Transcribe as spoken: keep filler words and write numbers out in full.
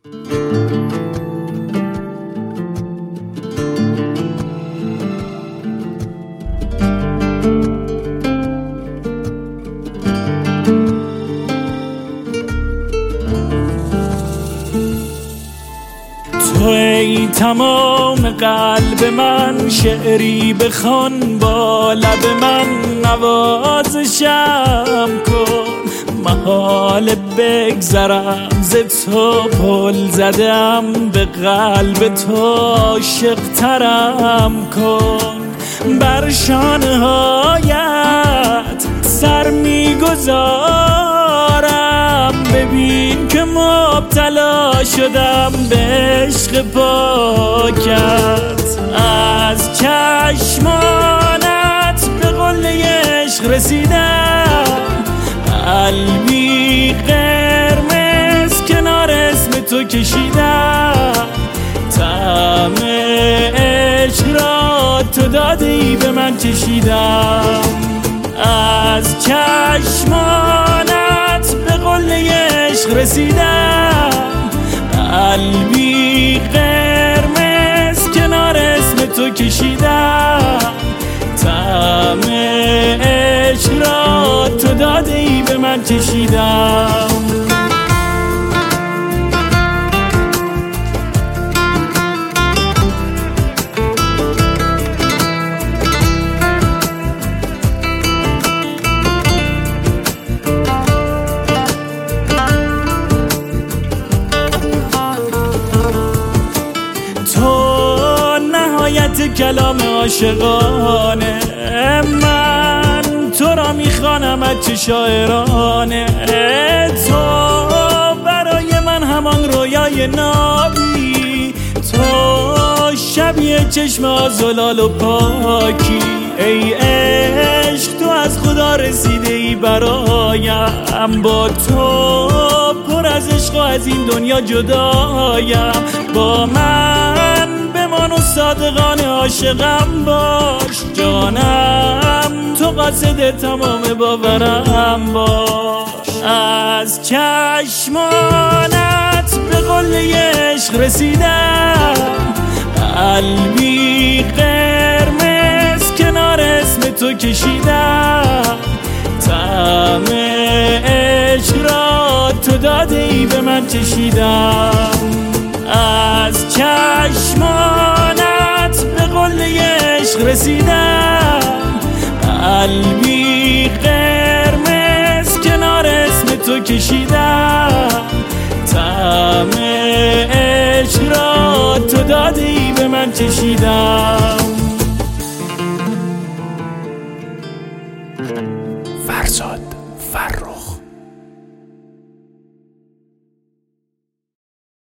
تو ای تمام قلب من، شعری بخوان با لب من، نوازشم کن محال بگذرم ز تو، پل زدم به قلب تو، عاشق ترم کن. بر شانه هایت سر میگذارم، ببین که مبتلا شدم به عشق پاکت. از چشمانت به قله عشق رسیدم، قلبی قرمز کنار اسم تو کشیدم. طعم عشق را تو داده ای به من چشیدم. از چشمانت به قله عشق رسیدم، قلبی قرمز کنار اسم تو کشیدم. طعم عشق را تو داده ای به من چشیدم. کلام عاشقانه، من تو را میخوانم از چه شاعرانه. تو برای من همان رویای نابی، تو شبیه چشم آزلال و پاکی. ای عشق تو از خدا رسیده ای برایم، با تو پر از عشق و از این دنیا جدایم. با من بمان و صادقانه عاشقم باش، جانم تو قاصد تمام باورم باش. از چشمانت به قله عشق رسیدم، قلبی قرمز کنار اسم تو کشیدم. طعم عشق را تو داده ای به من چشیدم. از چشمانت به قله عشق رسیدم، قلبی قرمز کنار اسم تو کشیدم. طعم عشق را تو داده ای به من چشیدم. فرزاد فرخ.